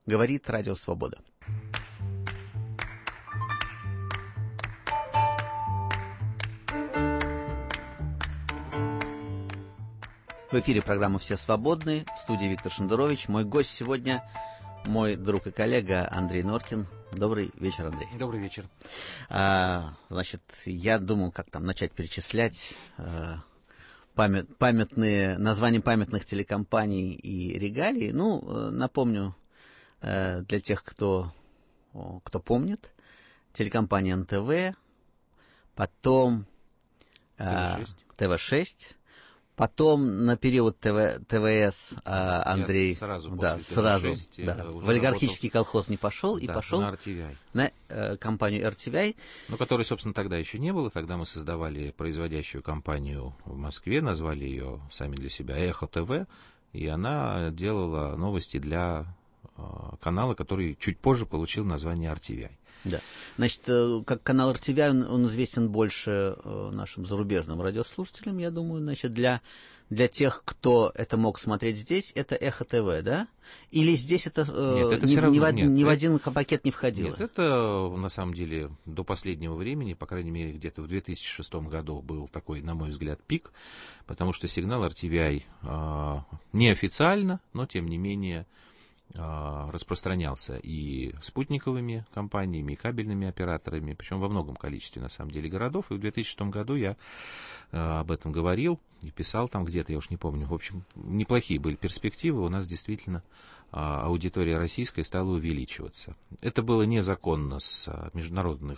Говорит Радио Свобода. В эфире программа «Все свободны». В студии Виктор Шендерович. Мой гость сегодня мой друг и коллега Андрей Норкин. Добрый вечер, Андрей. Добрый вечер. Значит, я думал, как там начать перечислять памятные названия памятных телекомпаний и регалий. Ну, напомню, для тех, кто помнит, телекомпания НТВ, потом ТВ-6, потом на период ТВС Андрей сразу в олигархический колхоз не пошел, и пошел на RTVI. На компанию RTVI. Ну, которой, собственно, тогда еще не было. Тогда мы создавали производящую компанию в Москве, назвали ее сами для себя «Эхо ТВ», и она делала новости для канала, который чуть позже получил название RTVI. Да. Значит, как канал RTVI, он известен больше нашим зарубежным радиослушателям, я думаю. Значит, для тех, кто это мог смотреть здесь, это Эхо ТВ, да? Или здесь это, ни в один пакет не входило? Нет, это на самом деле до последнего времени, по крайней мере, где-то в 2006 году был такой, на мой взгляд, пик, потому что сигнал RTVI неофициально, но тем не менее распространялся и спутниковыми компаниями, и кабельными операторами, причем во многом количестве, на самом деле, городов. И в 2006 году я об этом говорил и писал там где-то, я уж не помню. В общем, неплохие были перспективы. У нас действительно аудитория российская стала увеличиваться. Это было незаконно с международной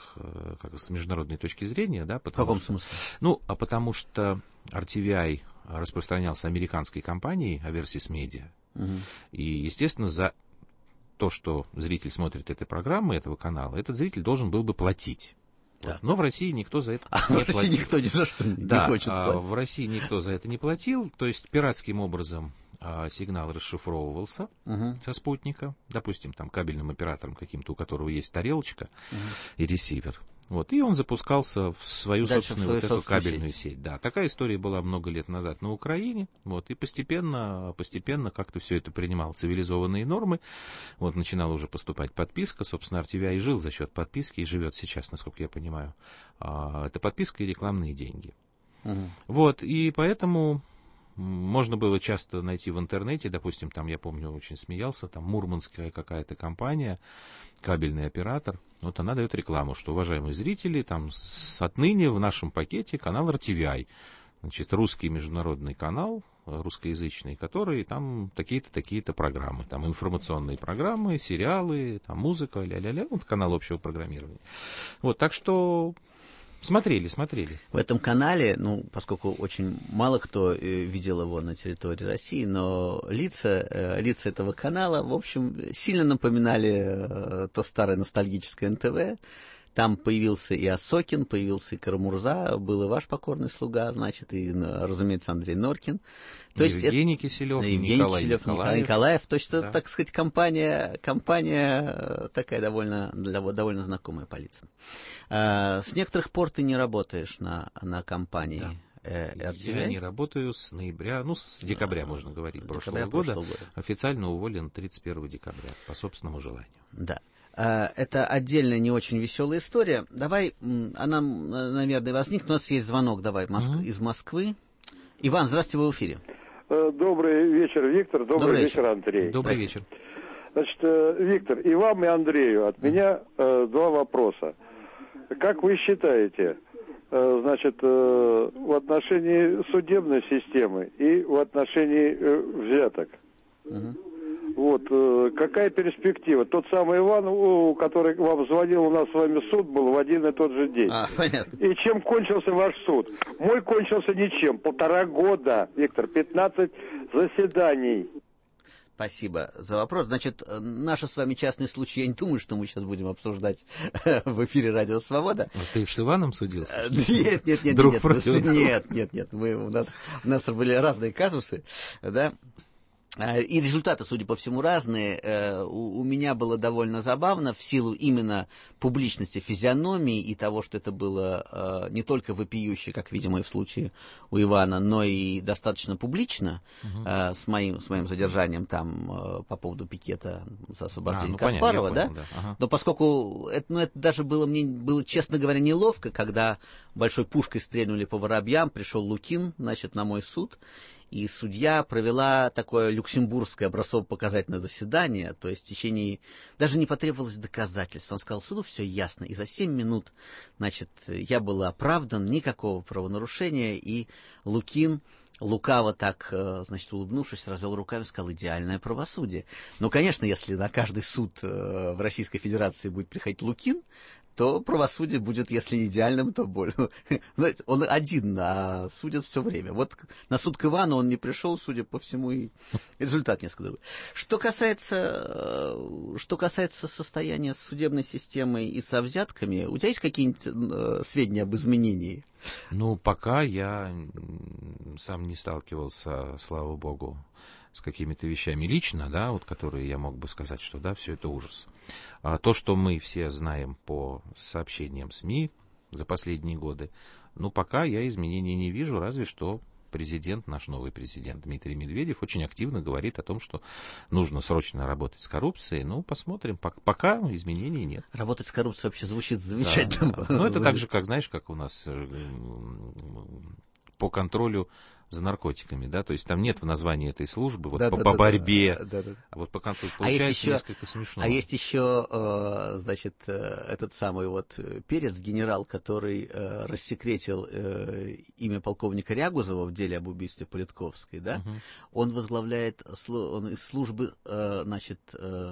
точки зрения. Да, в каком смысле? Потому что RTVI распространялся американской компанией Aversive Media. И, естественно, за то, что зритель смотрит этой программы, этого канала, этот зритель должен был бы платить. Да. Вот. Но в России никто за это не платил. В России никто ни за что не хочет платить. В России никто за это не платил. То есть пиратским образом сигнал расшифровывался со спутника, допустим, там кабельным оператором каким-то, у которого есть тарелочка и ресивер. Вот, и он запускался в свою собственную эту кабельную сеть. Да, такая история была много лет назад на Украине. Вот, и постепенно как-то все это принимало цивилизованные нормы. Вот, начинала уже поступать подписка. Собственно, RTVI жил за счет подписки и живет сейчас, насколько я понимаю. Это подписка и рекламные деньги. Вот, и поэтому можно было часто найти в интернете, допустим, там, я помню, очень смеялся, там мурманская какая-то компания, кабельный оператор, вот она дает рекламу, что, уважаемые зрители, там, отныне в нашем пакете канал RTVI, значит, русский международный канал, русскоязычный, который там такие-то программы, там информационные программы, сериалы, там музыка, ля-ля-ля, вот канал общего программирования. Вот, так что Смотрели. В этом канале, поскольку очень мало кто видел его на территории России, но лица этого канала, в общем, сильно напоминали то старое ностальгическое НТВ. Там появился и Осокин, появился и Карамурза, был и ваш покорный слуга, значит, и, разумеется, Андрей Норкин. То есть Евгений Киселев, Николай Николаев. То есть, это, так сказать, компания такая довольно знакомая по лицам. С некоторых пор ты не работаешь на компании. Да. Я не работаю с ноября, с декабря, можно говорить, прошлого года. Официально уволен 31 декабря, по собственному желанию. Да. Это отдельная, не очень веселая история. Давай, она, наверное, возникнет. У нас есть звонок, из Москвы. Иван, здравствуйте, вы в эфире. Добрый вечер, Виктор. Добрый вечер, Андрей. Добрый вечер. Значит, Виктор, и вам, и Андрею от меня два вопроса. Как вы считаете, значит, в отношении судебной системы и в отношении взяток? Вот, какая перспектива? Тот самый Иван, который вам звонил, у нас с вами суд был в один и тот же день. Понятно. И чем кончился ваш суд? Мой кончился ничем. 1,5 года, Виктор, 15 заседаний. Спасибо за вопрос. Значит, наши с вами частные случаи, я не думаю, что мы сейчас будем обсуждать в эфире «Радио Свобода». Ты с Иваном судился? Нет. Друг против друга. Нет. У нас были разные казусы, да. И результаты, судя по всему, разные. У меня было довольно забавно в силу именно публичности физиономии и того, что это было не только вопиюще, как, видимо, и в случае у Ивана, но и достаточно публично с моим задержанием там по поводу пикета за освобождение Каспарова. Понятно, да? Ага. Но поскольку это даже мне было, честно говоря, неловко, когда большой пушкой стрельнули по Воробьям, пришел Лукин, значит, на мой суд, и судья провела такое люксембургское образцово-показательное заседание, то есть в течение... Даже не потребовалось доказательств. Он сказал, суду все ясно. И за 7 минут, значит, я был оправдан, никакого правонарушения, и Лукин, лукаво так, значит, улыбнувшись, развел руками и сказал, идеальное правосудие. Ну, конечно, если на каждый суд в Российской Федерации будет приходить Лукин, то правосудие будет, если не идеальным, то более. Знаете, он один, а судят все время. Вот на суд к Ивану он не пришел, судя по всему, и результат несколько другой. Что касается состояния судебной системы и со взятками, у тебя есть какие-нибудь сведения об изменении? Ну, пока я сам не сталкивался, слава богу, с какими-то вещами лично, да, вот которые я мог бы сказать, что да, все это ужас. А то, что мы все знаем по сообщениям СМИ за последние годы, ну, пока я изменений не вижу, разве что президент, наш новый президент Дмитрий Медведев очень активно говорит о том, что нужно срочно работать с коррупцией. Ну, посмотрим. Пока изменений нет. Работать с коррупцией вообще звучит замечательно. Да. Ну, это так же, как, знаешь, как у нас по контролю за наркотиками, да, то есть там нет в названии этой службы вот по борьбе, а вот по контролю получается несколько смешно. А есть еще, значит, этот самый вот Перец, генерал, который рассекретил имя полковника Рягузова в деле об убийстве Политковской, да, он возглавляет, он из службы, значит,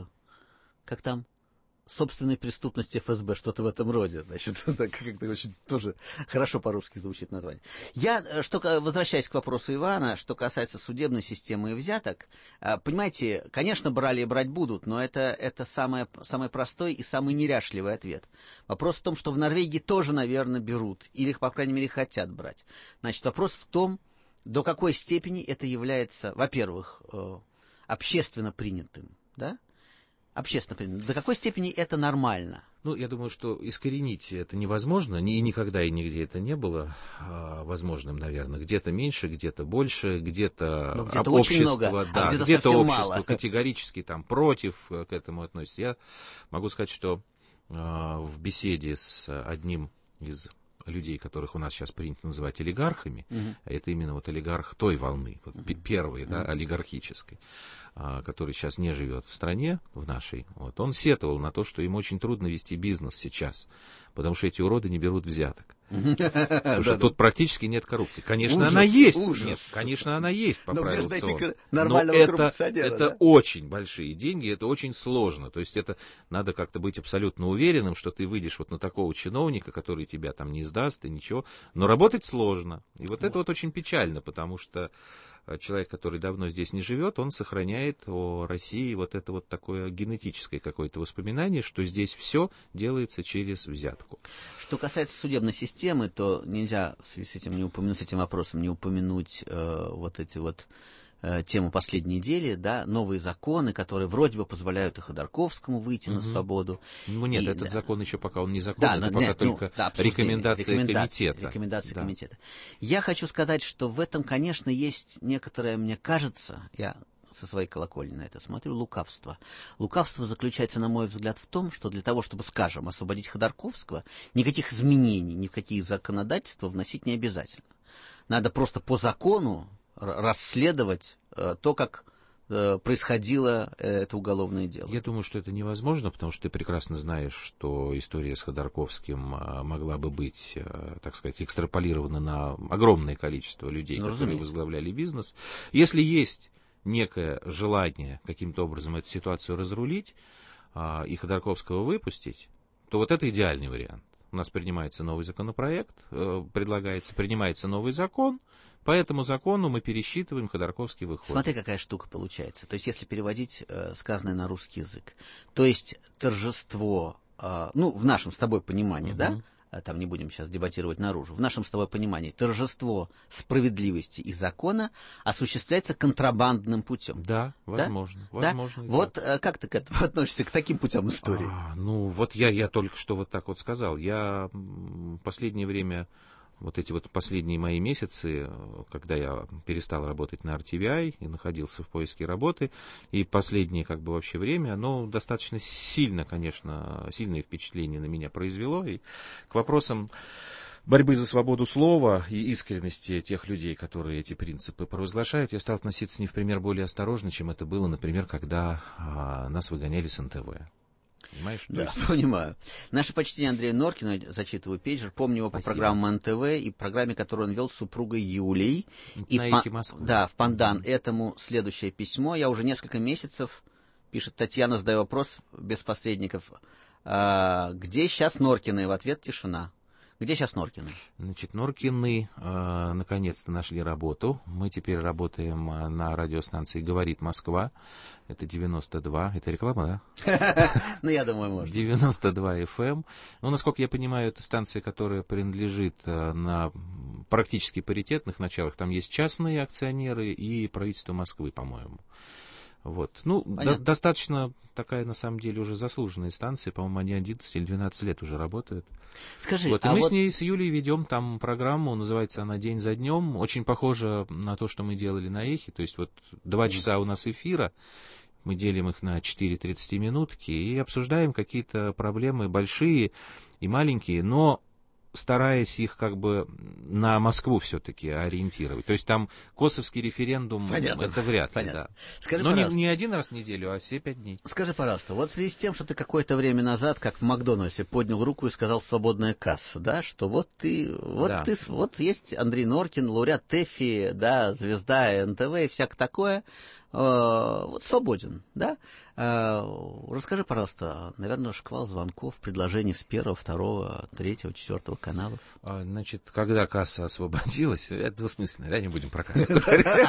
как там? Собственной преступности ФСБ, что-то в этом роде. Значит, это как-то очень тоже хорошо по-русски звучит название. Возвращаясь к вопросу Ивана, что касается судебной системы и взяток, понимаете, конечно, брали и брать будут, но это самый простой и самый неряшливый ответ. Вопрос в том, что в Норвегии тоже, наверное, берут, или, по крайней мере, хотят брать. Значит, вопрос в том, до какой степени это является, во-первых, общественно принятым, да? Общественно принято. До какой степени это нормально? Ну, я думаю, что искоренить это невозможно, и никогда и нигде это не было возможным, наверное. Где-то меньше, где-то больше, где-то общество, да, где-то общество мало. Категорически там против к этому относится. Я могу сказать, что в беседе с одним из людей, которых у нас сейчас принято называть олигархами, это именно вот олигарх той волны, вот первой, да, олигархической, который сейчас не живет в стране, в нашей, вот, он сетовал на то, что им очень трудно вести бизнес сейчас, потому что эти уроды не берут взяток. Потому что тут практически нет коррупции. Конечно, она есть. Нет, конечно, она есть по правилу СО. Но это очень большие деньги, это очень сложно. То есть это надо как-то быть абсолютно уверенным, что ты выйдешь вот на такого чиновника, который тебя там не сдаст и ничего. Но работать сложно. И вот это вот очень печально, потому что человек, который давно здесь не живет, он сохраняет о России вот это вот такое генетическое какое-то воспоминание, что здесь все делается через взятку. Что касается судебной системы, то нельзя в связи с этим не упомянуть, с этим вопросом не упомянуть вот эти вот тему последней недели, да, новые законы, которые вроде бы позволяют и Ходорковскому выйти на свободу. Ну нет, этот закон еще пока он не закон, это пока только рекомендация комитета. Рекомендация комитета. Я хочу сказать, что в этом, конечно, есть некоторое, мне кажется, я со своей колокольни на это смотрю, лукавство. Лукавство заключается, на мой взгляд, в том, что для того, чтобы, скажем, освободить Ходорковского, никаких изменений, ни в какие законодательства вносить не обязательно. Надо просто по закону расследовать то, как происходило это уголовное дело. Я думаю, что это невозможно, потому что ты прекрасно знаешь, что история с Ходорковским могла бы быть, так сказать, экстраполирована на огромное количество людей, которые возглавляли бизнес. Если есть некое желание каким-то образом эту ситуацию разрулить и Ходорковского выпустить, то вот это идеальный вариант. У нас принимается новый законопроект, принимается новый закон. По этому закону мы пересчитываем, Ходорковский выходит. Смотри, какая штука получается. То есть, если переводить сказанное на русский язык. То есть, торжество, в нашем с тобой понимании, да, там не будем сейчас дебатировать наружу, в нашем с тобой понимании торжество справедливости и закона осуществляется контрабандным путем. Да, возможно. Да? Возможно. Да? Вот как ты к этому относишься, к таким путям истории? Ну, вот я только что вот так вот сказал. Я в последнее время, вот эти вот последние мои месяцы, когда я перестал работать на RTVI и находился в поиске работы, и последнее как бы вообще время, оно достаточно сильно, конечно, сильные впечатления на меня произвело. И к вопросам борьбы за свободу слова и искренности тех людей, которые эти принципы провозглашают, я стал относиться не в пример более осторожно, чем это было, например, когда нас выгоняли с НТВ. Понимаешь? Да, понимаю. Наше почтение Андрею Норкину, зачитываю пейджер, помню его по программам НТВ и программе, которую он вел с супругой Юлией. И «Эхе Москвы». Да, в пандан этому следующее письмо. Я уже несколько месяцев, пишет Татьяна, задаю вопрос без посредников. Где сейчас Норкины? В ответ тишина. Где сейчас Норкины? Значит, Норкины наконец-то нашли работу. Мы теперь работаем на радиостанции «Говорит Москва». Это 92. Это реклама, да? Ну, я думаю, можно. 92 FM. Ну, насколько я понимаю, это станция, которая принадлежит на практически паритетных началах. Там есть частные акционеры и правительство Москвы, по-моему. Вот. Ну, достаточно такая, на самом деле, уже заслуженная станция. По-моему, они 11 или 12 лет уже работают. Скажи, вот, и мы с ней, с Юлей, ведем там программу, называется она «День за днем». Очень похожа на то, что мы делали на «Эхе». То есть вот 2 часа у нас эфира, мы делим их на 4 30-минутки и обсуждаем какие-то проблемы большие и маленькие, но стараясь их как бы на Москву все-таки ориентировать. То есть там косовский референдум, понятно, это вряд ли. понятно. Да. Скажи, но не один раз в неделю, а все 5 дней. Скажи, пожалуйста, вот в связи с тем, что ты какое-то время назад, как в Макдональдсе, поднял руку и сказал «свободная касса», да, что вот ты, вот есть Андрей Норкин, лауреат ТЭФИ, да, звезда НТВ и всякое такое, вот свободен, да? Расскажи, пожалуйста, наверное, шквал звонков, предложений с 1, 2, 3, 4 каналов. Значит, когда касса освободилась, это двусмысленно, да, не будем про кассу.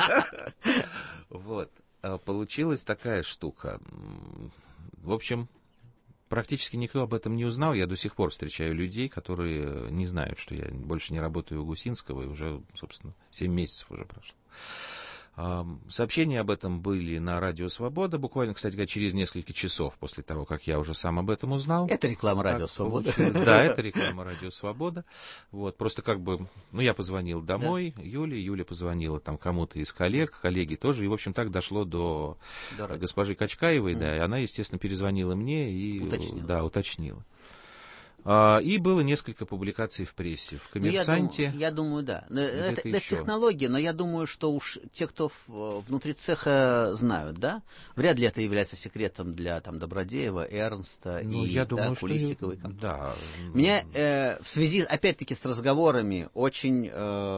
Вот, получилась такая штука. В общем, практически никто об этом не узнал. Я до сих пор встречаю людей, которые не знают, что я больше не работаю у Гусинского, и уже, собственно, 7 месяцев уже прошло. Сообщения об этом были на Радио Свобода, буквально, кстати говоря, через несколько часов после того, как я уже сам об этом узнал. Это реклама Радио Свобода. Да, это реклама Радио Свобода. Вот, просто как бы, я позвонил домой, да. Юля позвонила там кому-то из коллег, коллеги тоже, и, в общем, так дошло до госпожи Качкаевой, да, и она, естественно, перезвонила мне и уточнила. И было несколько публикаций в прессе, в «Коммерсанте». Я думаю, да. Это технология, но я думаю, что уж те, кто внутри цеха знают, да? Вряд ли это является секретом для там Добродеева, Эрнста и Кулистиковой. Да. Меня в связи, опять-таки, с разговорами очень,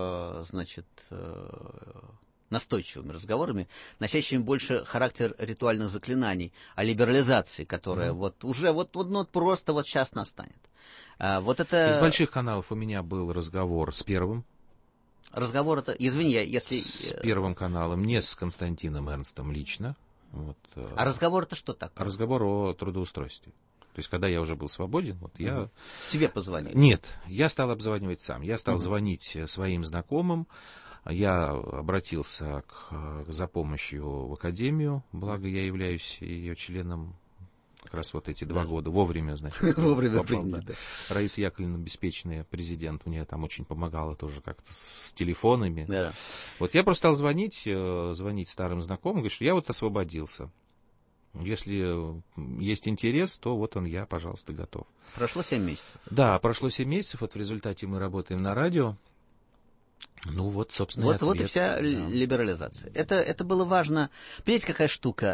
настойчивыми разговорами, носящими больше характер ритуальных заклинаний, о либерализации, которая просто сейчас настанет. Из больших каналов у меня был разговор с Первым. Разговор это, извини, если... С Первым каналом, не с Константином Эрнстом лично. Вот, а разговор это что такое? Разговор о трудоустройстве. То есть, когда я уже был свободен, я... Тебе позвонили? Нет, я стал обзванивать сам. Я стал звонить своим знакомым. Я обратился за помощью в академию, благо я являюсь ее членом как раз вот эти 2 года. Вовремя, значит, вовремя попал, да. Раиса Яковлевна, беспечная президент, мне там очень помогала тоже как-то с телефонами. Да. Вот я просто стал звонить старым знакомым, говорю, что я вот освободился. Если есть интерес, то вот я, пожалуйста, готов. Прошло 7 месяцев. Да, прошло 7 месяцев, вот в результате мы работаем на радио. Ну вот, собственно, вот и вся либерализация. Это было важно. Понимаете, какая штука?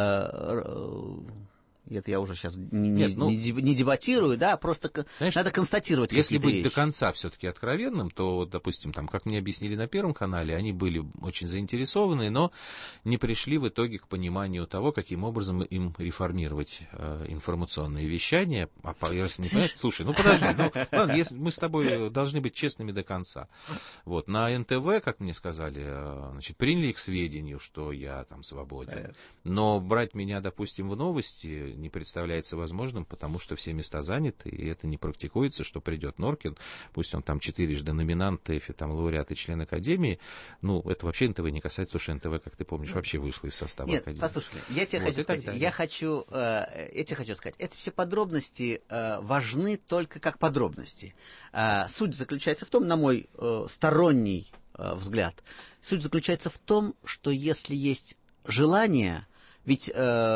Это я уже сейчас не дебатирую, да, просто знаешь, надо констатировать какие-то вещи. Если быть вещи. До конца все-таки откровенным, то, допустим, там, как мне объяснили на Первом канале, они были очень заинтересованы, но не пришли в итоге к пониманию того, каким образом им реформировать информационное вещание. Если не понять, слушай, подожди, мы с тобой должны быть честными до конца. Вот, на НТВ, как мне сказали, значит, приняли к сведению, что я там свободен, но брать меня, допустим, в новости не представляется возможным, потому что все места заняты, и это не практикуется, что придет Норкин, пусть он там 4-жды номинант ТЭФИ, там лауреат и член Академии, ну, это вообще НТВ не касается, потому что НТВ, как ты помнишь, вообще вышла из состава Академии. Нет, послушай, я тебе хочу сказать, я тебе хочу сказать, эти все подробности важны только как подробности. Суть заключается в том, на мой сторонний взгляд, суть заключается в том, что если есть желание, ведь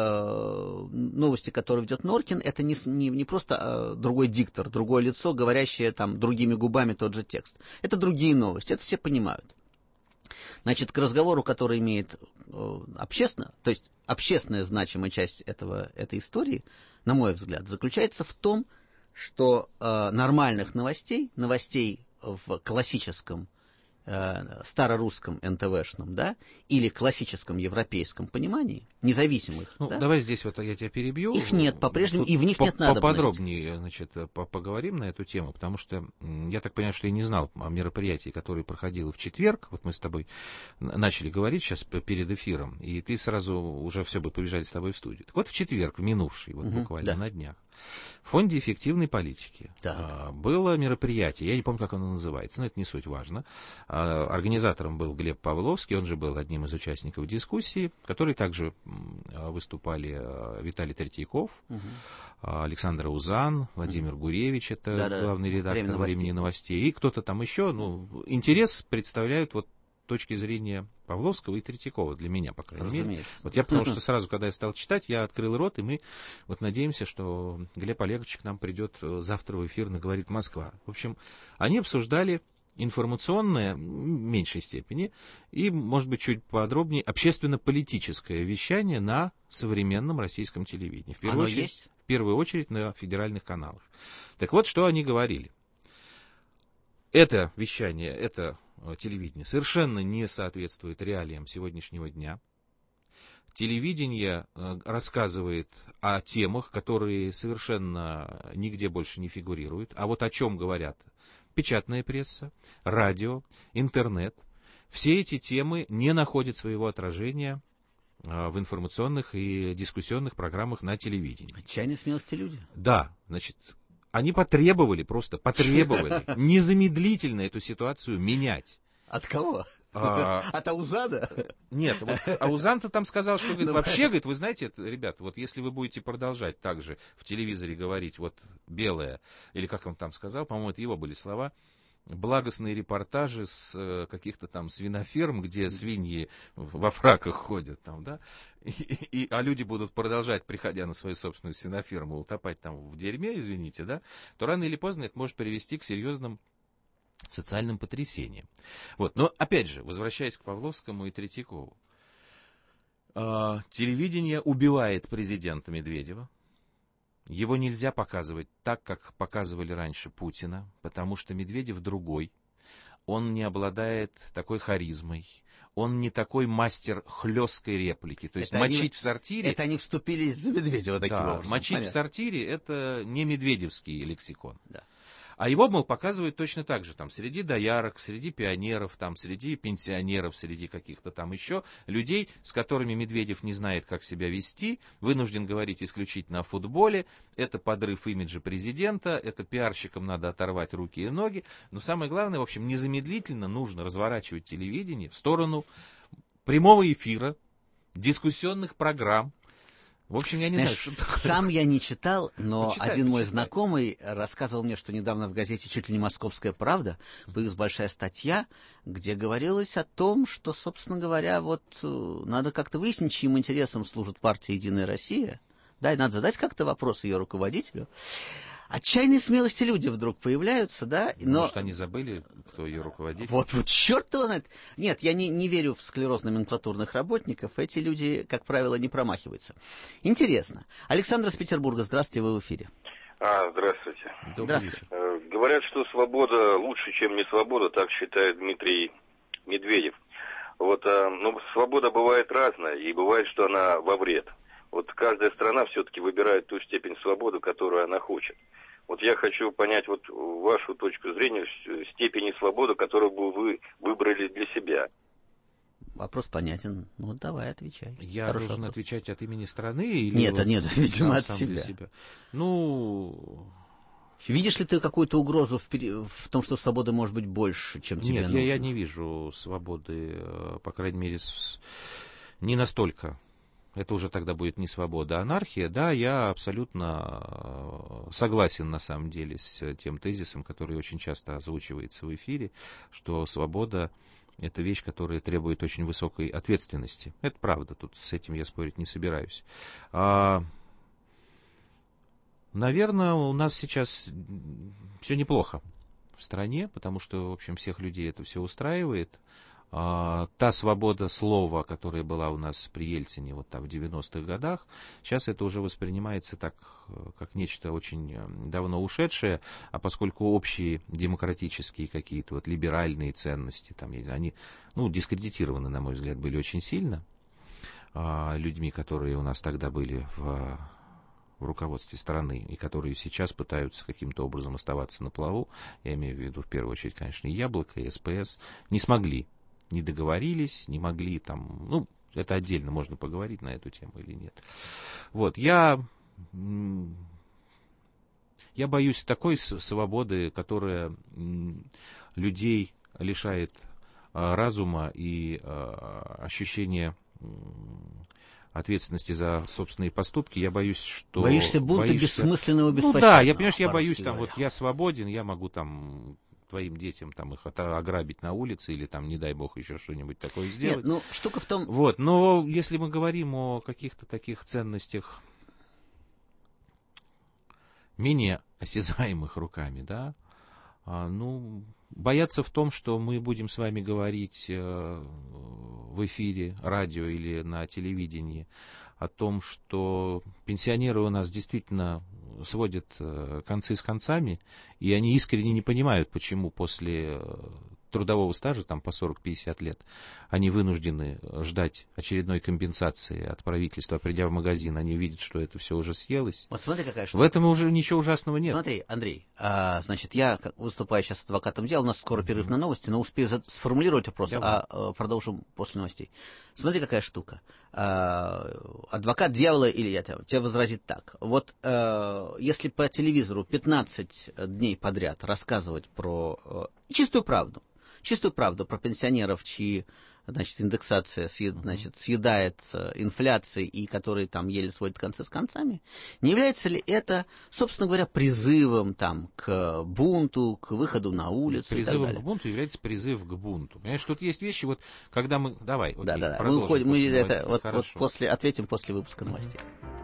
новости, которые ведет Норкин, это не просто другой диктор, другое лицо, говорящее там другими губами тот же текст. Это другие новости, это все понимают. Значит, к разговору, который имеет то есть общественная значимая часть этой истории, на мой взгляд, заключается в том, что нормальных новостей в классическом старорусском НТВшном, да, или классическом европейском понимании, независимых. Ну, да? Давай здесь вот я тебя перебью. Их нет по-прежнему, и в них нет надобности. Поподробнее, значит, поговорим на эту тему, потому что я так понимаю, что я не знал о мероприятии, которое проходило в четверг. Вот мы с тобой начали говорить сейчас перед эфиром, и ты сразу уже все бы побежали с тобой в студию. Так вот в четверг, в минувший, вот буквально на днях, в Фонде эффективной политики было мероприятие, я не помню, как оно называется, но это не суть важно. Организатором был Глеб Павловский, он же был одним из участников дискуссии, которые также выступали Виталий Третьяков, Александр Узан, Владимир Гуревич, это главный редактор «Времени новостей», и кто-то там еще. Ну, интерес представляют вот точки зрения Павловского и Третьякова, для меня, по крайней мере. Вот я, потому что сразу, когда я стал читать, я открыл рот, и мы вот надеемся, что Глеб Олегович к нам придет завтра в эфир на «Говорит Москва». В общем, они обсуждали информационное, в меньшей степени, и, может быть, чуть подробнее, общественно-политическое вещание на современном российском телевидении. В первую очередь на федеральных каналах. Так вот, что они говорили. Это вещание, это телевидение совершенно не соответствует реалиям сегодняшнего дня. Телевидение рассказывает о темах, которые совершенно нигде больше не фигурируют. А вот о чем говорят печатная пресса, радио, интернет. Все эти темы не находят своего отражения в информационных и дискуссионных программмах на телевидении. Отчаянной смелости люди. Да, значит, они потребовали незамедлительно эту ситуацию менять. От кого? От Аузана? Нет, вот Аузан-то там сказал, что говорит, вообще, говорит, вы знаете, ребята, вот если вы будете продолжать так же в телевизоре говорить, вот белое, или как он там сказал, по-моему, это его были слова, благостные репортажи с каких-то там свиноферм, где свиньи во фраках ходят, там, да, а люди будут продолжать, приходя на свою собственную свиноферму, утопать там в дерьме, извините, да, то рано или поздно это может привести к серьезным социальным потрясением. Вот. Но, опять же, возвращаясь к Павловскому и Третьякову. Телевидение убивает президента Медведева. Его нельзя показывать так, как показывали раньше Путина, потому что Медведев другой. Он не обладает такой харизмой. Он не такой мастер хлесткой реплики. То есть мочить в сортире... Это они вступились за Медведева таким образом. Мочить в сортире — это не медведевский лексикон. Да. А его, мол, показывают точно так же, там, среди доярок, среди пионеров, там, среди пенсионеров, среди каких-то там еще людей, с которыми Медведев не знает, как себя вести, вынужден говорить исключительно о футболе, это подрыв имиджа президента, это пиарщикам надо оторвать руки и ноги, но самое главное, в общем, незамедлительно нужно разворачивать телевидение в сторону прямого эфира, дискуссионных программ. В общем, я не знаю, что... Сам я не читал, но один мой знакомый рассказывал мне, что недавно в газете чуть ли не «Московская правда» появилась большая статья, где говорилось о том, что, собственно говоря, вот надо как-то выяснить, чьим интересам служит партия «Единая Россия». Да, и надо задать как-то вопрос ее руководителю. Отчаянные смелости люди вдруг появляются, да? Но... Может, они забыли, кто ее руководитель? Вот черт его знает. Нет, я не верю в склероз-номенклатурных работников. Эти люди, как правило, не промахиваются. Интересно. Александр из Петербурга, здравствуйте, вы в эфире. Здравствуйте. Здравствуйте. Говорят, что свобода лучше, чем не свобода, так считает Дмитрий Медведев. Вот, но свобода бывает разная, и бывает, что она во вред. Вот каждая страна все-таки выбирает ту степень свободы, которую она хочет. Вот я хочу понять вот вашу точку зрения степени свободы, которую бы вы выбрали для себя. вопрос понятен. Ну, вот давай, отвечай. Я Хороший должен вопрос. отвечать от имени страны? Или Нет, вот видимо, от сам для себя. Ну... Видишь ли ты какую-то угрозу в том, что свободы может быть больше, чем тебе нужно? Нет, я не вижу свободы, по крайней мере, не настолько. Это уже тогда будет не свобода, а анархия. Да, я абсолютно согласен, на самом деле, с тем тезисом, который очень часто озвучивается в эфире, что свобода — это вещь, которая требует очень высокой ответственности. Это правда, тут с этим я спорить не собираюсь. Наверное, у нас сейчас все неплохо в стране, потому что, в общем, всех людей это все устраивает. Та свобода слова, которая была у нас при Ельцине вот там в 90-х годах, сейчас это уже воспринимается так, как нечто очень давно ушедшее, а поскольку общие демократические какие-то вот либеральные ценности, там, они, дискредитированы, на мой взгляд, были очень сильно людьми, которые у нас тогда были в руководстве страны, и которые сейчас пытаются каким-то образом оставаться на плаву, я имею в виду в первую очередь, конечно, и Яблоко, и СПС, не смогли, не договорились, не могли там, это отдельно можно поговорить на эту тему или нет. Вот, я боюсь такой свободы, которая людей лишает разума и ощущения ответственности за собственные поступки. Я боюсь, что... Боишься бунта бессмысленного, беспощадного. Да, я боюсь, я свободен, я могу твоим детям их ограбить на улице или не дай бог еще что-нибудь такое сделать. Нет, штука в том... Вот, но если мы говорим о каких-то таких ценностях менее осязаемых руками, да, бояться в том, что мы будем с вами говорить в эфире, радио или на телевидении о том, что пенсионеры у нас действительно сводят концы с концами, и они искренне не понимают, почему после трудового стажа, по 40-50 лет, они вынуждены ждать очередной компенсации от правительства. Придя в магазин, они видят, что это все уже съелось. Вот смотри, какая штука. В этом уже ничего ужасного нет. Смотри, Андрей, значит, я выступаю сейчас адвокатом дела, у нас скоро перерыв на новости, но успею сформулировать вопрос, продолжим после новостей. Смотри, какая штука. Адвокат дьявола, или я тебе возразит так. Вот если по телевизору 15 дней подряд рассказывать про чистую правду про пенсионеров, чьи, индексация съедает инфляцией и которые еле сводят концы с концами, не является ли это, собственно говоря, призывом к бунту, к выходу на улицу и так далее? Призывом к бунту является призыв к бунту. Понимаешь, тут есть вещи, когда мы... Давай, окей, да. Мы уходим, ответим после выпуска новостей.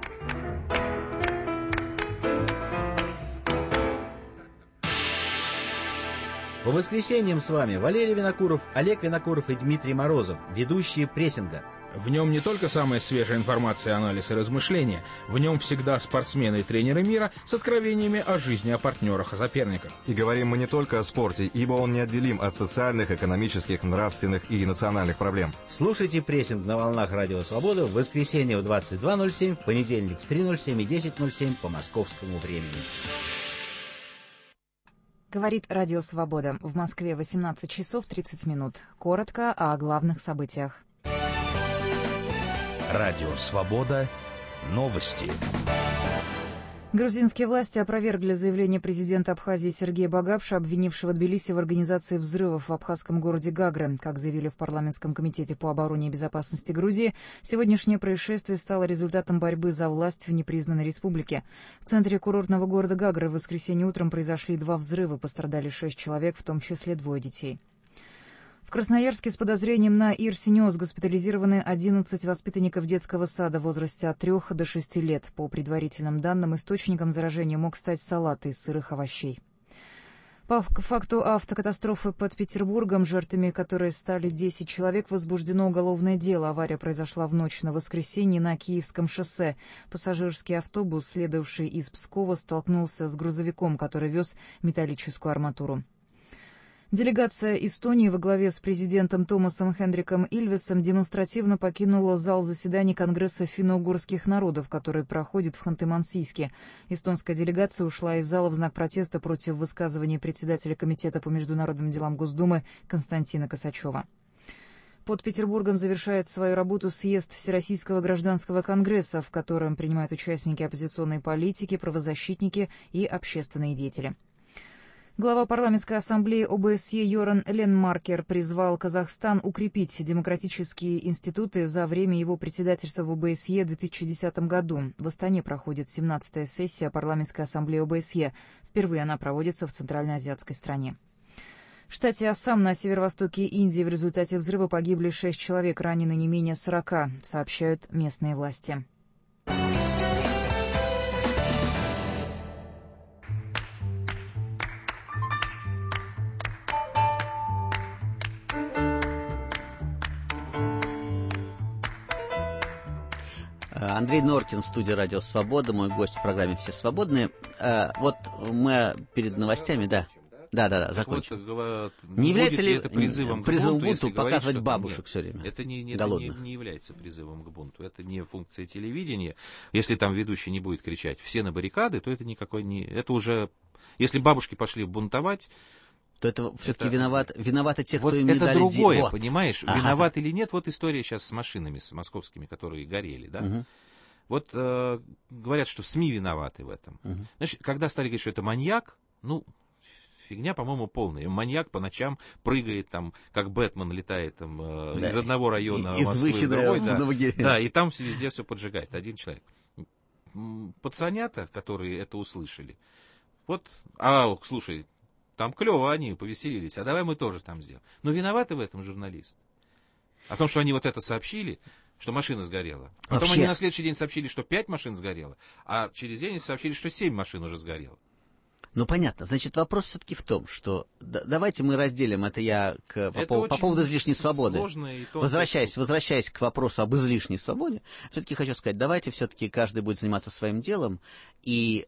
По воскресеньям с вами Валерий Винокуров, Олег Винокуров и Дмитрий Морозов, ведущие прессинга. В нем не только самая свежая информация, анализ и размышления. В нем всегда спортсмены и тренеры мира с откровениями о жизни, о партнерах, о соперниках. И говорим мы не только о спорте, ибо он неотделим от социальных, экономических, нравственных и национальных проблем. Слушайте прессинг на волнах Радио Свобода в воскресенье в 22:07, в понедельник в 3:07 и 10:07 по московскому времени. Говорит Радио Свобода. В Москве 18 часов 30 минут. Коротко о главных событиях. Радио Свобода. Новости. Грузинские власти опровергли заявление президента Абхазии Сергея Багапша, обвинившего Тбилиси в организации взрывов в абхазском городе Гагры. Как заявили в парламентском комитете по обороне и безопасности Грузии, сегодняшнее происшествие стало результатом борьбы за власть в непризнанной республике. В центре курортного города Гагры в воскресенье утром произошли 2 взрыва, пострадали 6 человек, в том числе 2 детей. В Красноярске с подозрением на ирсиниоз госпитализированы 11 воспитанников детского сада в возрасте от 3 до 6 лет. По предварительным данным, источником заражения мог стать салат из сырых овощей. По факту автокатастрофы под Петербургом, жертвами которой стали 10 человек, возбуждено уголовное дело. Авария произошла в ночь на воскресенье на Киевском шоссе. Пассажирский автобус, следовавший из Пскова, столкнулся с грузовиком, который вез металлическую арматуру. Делегация Эстонии во главе с президентом Томасом Хендриком Ильвесом демонстративно покинула зал заседаний Конгресса финно-угорских народов, который проходит в Ханты-Мансийске. Эстонская делегация ушла из зала в знак протеста против высказывания председателя Комитета по международным делам Госдумы Константина Косачева. Под Петербургом завершает свою работу съезд Всероссийского гражданского конгресса, в котором принимают участники оппозиционной политики, правозащитники и общественные деятели. Глава парламентской ассамблеи ОБСЕ Йоран Ленмаркер призвал Казахстан укрепить демократические институты за время его председательства в ОБСЕ в 2010 году. В Астане проходит 17-я сессия парламентской ассамблеи ОБСЕ. Впервые она проводится в центральноазиатской стране. В штате Ассам на северо-востоке Индии в результате взрыва погибли 6 человек, ранены не менее 40, сообщают местные власти. Андрей Норкин в студии «Радио Свобода», мой гость в программе «Все свободные». Вот мы перед новостями, да, закончим. Вот, не является ли это призывом к бунту показывать бабушек все время? Это не является призывом к бунту, это не функция телевидения. Если там ведущий не будет кричать «все на баррикады», то это никакой не... Это уже... Если бабушки пошли бунтовать, то это все-таки виноваты те, кто им не дали... Это другое, понимаешь? Ага. Виноват или нет, вот история сейчас с машинами, с московскими, которые горели, да? Угу. Вот говорят, что СМИ виноваты в этом. Угу. Значит, когда стали говорить, что это маньяк, фигня, по-моему, полная. Маньяк по ночам прыгает там, как Бэтмен летает там, из одного района Москвы в другой. Да, и там везде все поджигает. Один человек. Пацанята, которые это услышали, слушай, там клево, они повеселились, а давай мы тоже там сделаем. Но виноваты в этом журналисты. О том, что они вот это сообщили, что машина сгорела. Потом они на следующий день сообщили, что 5 машин сгорело, а через день сообщили, что 7 машин уже сгорело. Ну, понятно. Значит, вопрос все-таки в том, что... Давайте мы разделим, это я по поводу излишней свободы. Возвращаясь к вопросу об излишней свободе, все-таки хочу сказать, давайте все-таки каждый будет заниматься своим делом, и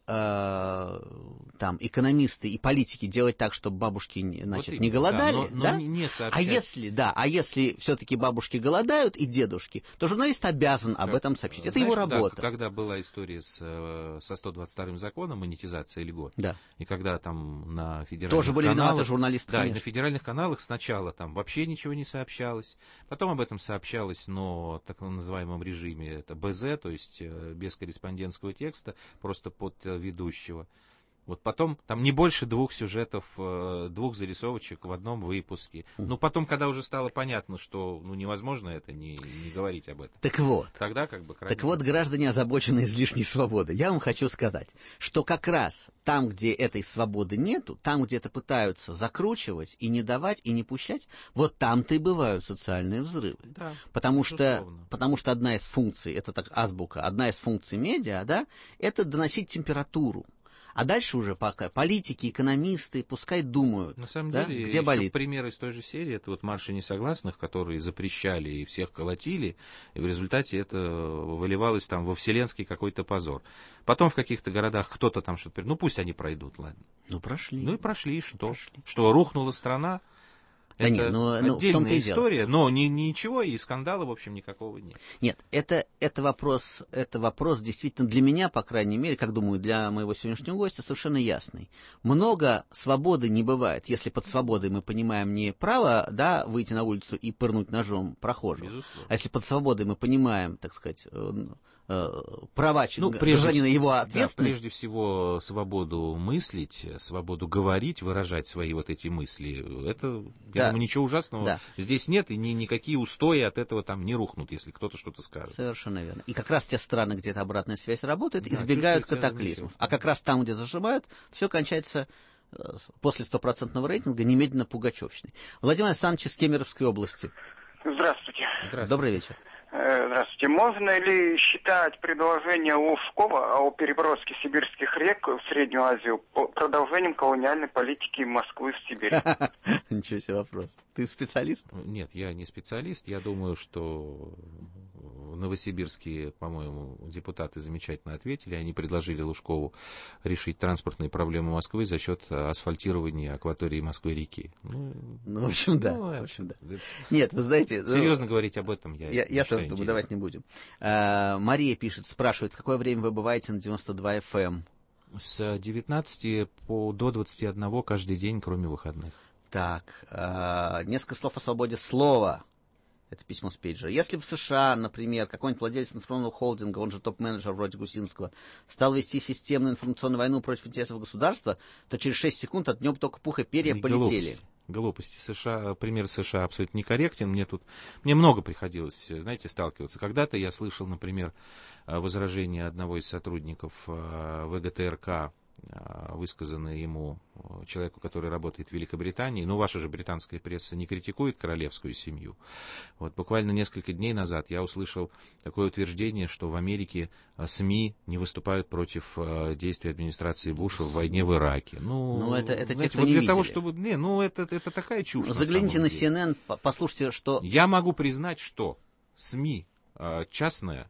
там экономисты и политики делать так, чтобы бабушки не голодали. Но не сообщать. А если все-таки бабушки голодают и дедушки, то журналист обязан об этом сообщить. Это его работа. Когда была история со 122-м законом, монетизация льгот, и когда там на федеральных тоже были виноваты журналисты, да, и на федеральных каналах сначала там вообще ничего не сообщалось, потом об этом сообщалось, но в так называемом режиме, это БЗ, то есть без корреспондентского текста, просто под ведущего. Вот потом там не больше 2 сюжетов, 2 зарисовочек в одном выпуске. Ну, потом, когда уже стало понятно, что невозможно это не говорить об этом. Так вот. Тогда граждане, озабоченные излишней свободой, я вам хочу сказать, что как раз там, где этой свободы нету, там, где это пытаются закручивать и не давать, и не пущать, вот там-то и бывают социальные взрывы. Да, потому что одна из функций, это так азбука, одна из функций медиа, да, это доносить температуру. А дальше уже пока политики, экономисты пускай думают, на самом деле, где болит. Пример из той же серии, это вот марши несогласных, которые запрещали и всех колотили, и в результате это выливалось там во вселенский какой-то позор. Потом в каких-то городах кто-то там что-то... пусть они пройдут, ладно. Прошли. И прошли, что? Что, рухнула страна? Да это отдельная история, но ничего, и скандала, в общем, никакого нет. Нет, это вопрос действительно для меня, по крайней мере, как думаю, для моего сегодняшнего гостя, совершенно ясный. Много свободы не бывает, если под свободой мы понимаем не право, да, выйти на улицу и пырнуть ножом прохожего, безусловно. А если под свободой мы понимаем, так сказать, права гражданина, его ответственность. Да, прежде всего, свободу мыслить, свободу говорить, выражать свои вот эти мысли. Это, я думаю, ничего ужасного здесь нет, и никакие устои от этого там не рухнут, если кто-то что-то скажет. Совершенно верно. И как раз те страны, где эта обратная связь работает, избегают катаклизмов. А как раз там, где зажимают, все кончается после 100% рейтинга немедленно пугачевщиной. Владимир Александрович из Кемеровской области. Здравствуйте. Добрый вечер. Здравствуйте. Можно ли считать предложение Лужкова о переброске сибирских рек в Среднюю Азию продолжением колониальной политики Москвы в Сибирь? Ничего себе вопрос. Ты специалист? Нет, я не специалист. Я думаю, что новосибирские, по-моему, депутаты замечательно ответили. Они предложили Лужкову решить транспортные проблемы Москвы за счет асфальтирования акватории Москвы-реки. В общем, да. Нет, вы знаете... Серьезно говорить об этом я тоже думаю, давать не будем. Мария пишет, спрашивает, в какое время вы бываете на 92 FM? С 19 до 21 каждый день, кроме выходных. Так, несколько слов о свободе слова. это письмо с пейджера. Если в США, например, какой-нибудь владелец информационного холдинга, он же топ-менеджер вроде Гусинского, стал вести системную информационную войну против интересов государства, то через 6 секунд от него только пух и перья полетели. Глупости. США, пример США абсолютно некорректен. Мне много приходилось, знаете, сталкиваться. Когда-то я слышал, например, возражение одного из сотрудников ВГТРК, высказанное ему, человеку, который работает в Великобритании. Но ваша же британская пресса не критикует королевскую семью. Вот буквально несколько дней назад я услышал такое утверждение, что в Америке СМИ не выступают против действий администрации Буша в войне в Ираке. Это те, кто вот не для видели. того, чтобы... это такая чушь. Загляните на CNN, послушайте, что... Я могу признать, что СМИ частная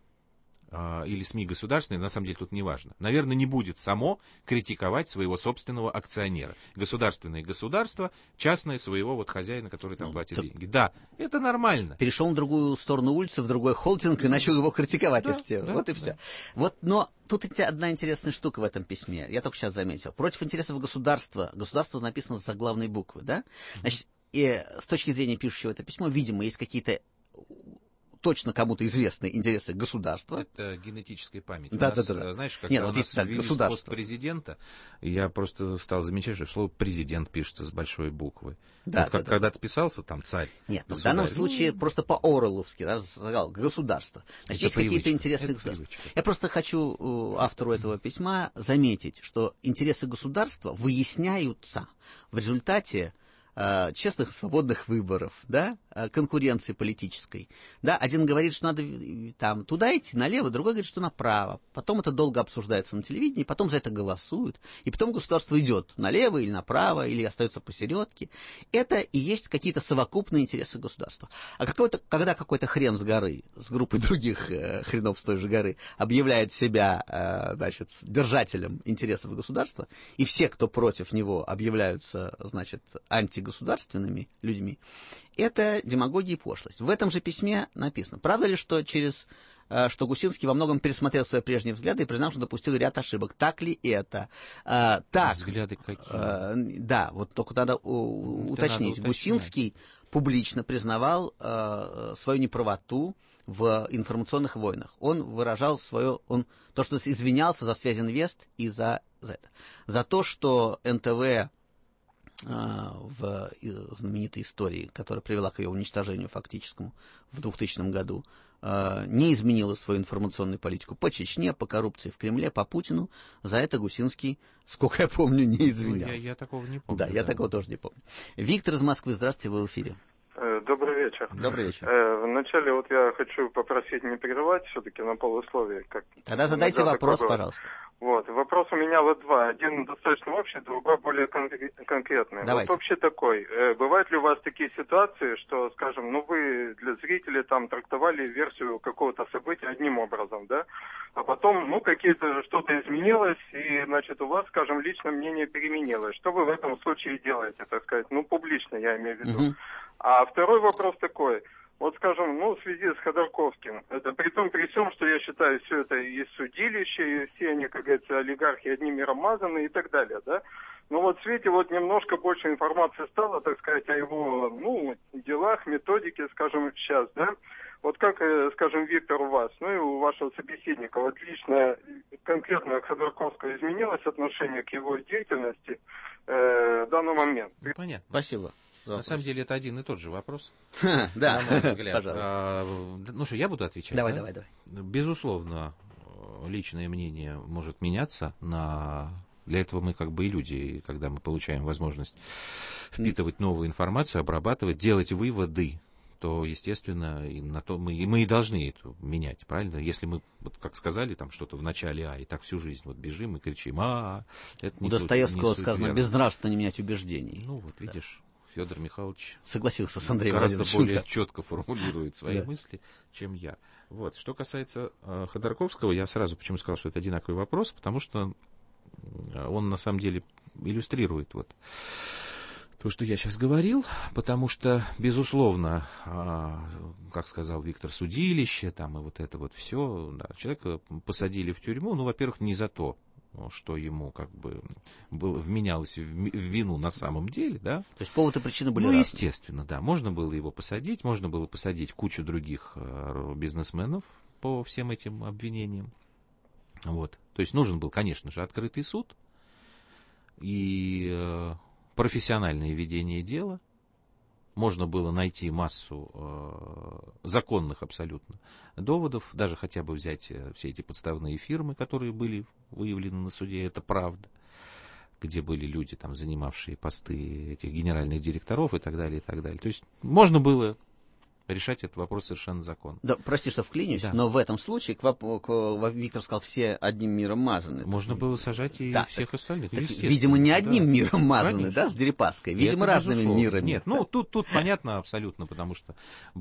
или СМИ государственные, на самом деле тут не важно, наверное, не будет само критиковать своего собственного акционера. Государственное государство, частное своего вот хозяина, который там платит деньги. Да, это нормально. Перешел на другую сторону улицы, в другой холдинг и начал его критиковать. Вот и все. Вот, но тут одна интересная штука в этом письме. Я только сейчас заметил. Против интересов государства. Государство написано с заглавной буквы, да? Значит, и с точки зрения пишущего это письмо, видимо, есть какие-то точно кому-то известные интересы государства. Это генетическая память. Да. Знаешь, когда у нас ввели пост президента, я просто стал замечать, что слово «президент» пишется с большой буквы. Когда ты писался, там «царь». Нет, в данном случае просто по-оруэлловски сказал «государство». Значит, есть какие-то интересные государства. Я просто хочу автору этого письма заметить, что интересы государства выясняются в результате честных и свободных выборов, да, конкуренции политической. Да, один говорит, что надо там туда идти, налево, другой говорит, что направо. Потом это долго обсуждается на телевидении, потом за это голосуют, и потом государство идет налево или направо, или остается посередке. Это и есть какие-то совокупные интересы государства. А когда какой-то хрен с горы, с группой других хренов с той же горы, объявляет себя, значит, держателем интересов государства, и все, кто против него, объявляются, значит, антигосударственными людьми, это демагогия и пошлость. В этом же письме написано. Правда ли, что что Гусинский во многом пересмотрел свои прежние взгляды и признал, что допустил ряд ошибок? Так ли это? Так. Взгляды какие? Да, вот только надо уточнить. Гусинский публично признавал свою неправоту в информационных войнах. Он выражал то, что извинялся за Связинвест и за это. За то, что НТВ в знаменитой истории, которая привела к ее уничтожению фактическому в 2000 году, не изменила свою информационную политику по Чечне, по коррупции в Кремле, по Путину. За это Гусинский, сколько я помню, не извинялся. Я такого не помню. Да, я такого тоже не помню. Виктор из Москвы, здравствуйте, вы в эфире. Добрый вечер. Добрый вечер. Вначале я хочу попросить не прерывать все-таки на полусловие. Тогда задайте вопрос, пожалуйста. Вопрос у меня два. Один достаточно общий, другой более конкретный. Давайте. Общий такой. Бывают ли у вас такие ситуации, что, скажем, вы для зрителей там трактовали версию какого-то события одним образом, да? А потом, что-то изменилось, и, значит, у вас, скажем, личное мнение переменилось. Что вы в этом случае делаете, так сказать? публично я имею в виду. А второй вопрос такой. Скажем, в связи с Ходорковским, это при всем, что я считаю, все это и судилище, и все они, как говорится, олигархи одним миром мазаны и так далее, да? Но в свете немножко больше информации стало, так сказать, о его, делах, методике, скажем, сейчас, да? Как, скажем, Виктор, у вас, и у вашего собеседника, лично, конкретно к Ходорковскому изменилось отношение к его деятельности в данный момент? Понятно. Спасибо. На самом деле это один и тот же вопрос. Да, на мой взгляд. Пожалуйста. Я буду отвечать. Давай. Безусловно, личное мнение может меняться. Для этого мы и люди, когда мы получаем возможность впитывать новую информацию, обрабатывать, делать выводы, то, естественно, мы и должны это менять, правильно? Если мы, как сказали, что-то в начале, и так всю жизнь бежим и кричим, это не у Достоевского сказано, верно. Безнравственно не менять убеждений. Видишь, Федор Михайлович согласился с Андреем гораздо Владимировичем. более четко формулирует свои мысли, чем я. Что касается Ходорковского, я сразу почему сказал, что это одинаковый вопрос, потому что он на самом деле иллюстрирует то, что я сейчас говорил, потому что, безусловно, как сказал Виктор, судилище, и это все, человека посадили в тюрьму, во-первых, не за то, что ему как бы вменялось в вину на самом деле, да. То есть повод и причины были разные. Естественно, да. Можно было его посадить, можно было посадить кучу других бизнесменов по всем этим обвинениям. Вот. То есть нужен был, конечно же, открытый суд и профессиональное ведение дела. Можно было найти массу законных абсолютно доводов, даже хотя бы взять все эти подставные фирмы, которые были выявлены на суде, это правда, где были люди, там, занимавшие посты этих генеральных директоров и так далее, и так далее. То есть можно было решать этот вопрос совершенно законно. Да, прости, что вклинюсь, да. Но в этом случае Виктор сказал, все одним миром мазаны. Можно было сажать и да, всех остальных. Так, видимо, не одним миром мазаны, да, с Дерипаской. Видимо, разными безусловно. мирами. Нет, ну тут понятно абсолютно, потому что